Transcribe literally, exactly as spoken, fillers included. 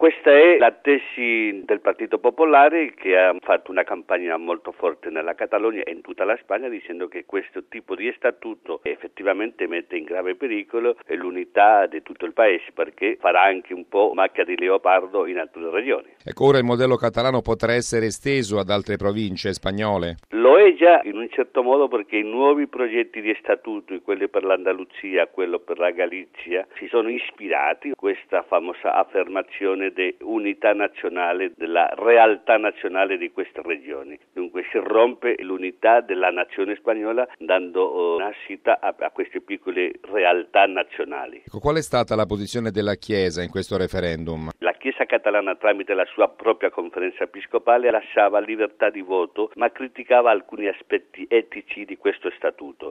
Questa è la tesi del Partito Popolare, che ha fatto una campagna molto forte nella Catalogna e in tutta la Spagna, dicendo che questo tipo di statuto effettivamente mette in grave pericolo l'unità di tutto il paese, perché farà anche un po' macchia di leopardo in altre regioni. Ecco, ora il modello catalano potrà essere esteso ad altre province spagnole? Lo è già in un certo modo, perché i nuovi progetti di statuto, quelli per l'Andalusia, quello per la Galizia, si sono ispirati a questa famosa affermazione di unità nazionale, della realtà nazionale di queste regioni. Dunque si rompe l'unità della nazione spagnola dando nascita a, a queste piccole realtà nazionali. Ecco, qual è stata la posizione della Chiesa in questo referendum? La Chiesa catalana, tramite la sua propria conferenza episcopale, lasciava libertà di voto, ma criticava alcuni aspetti etici di questo statuto.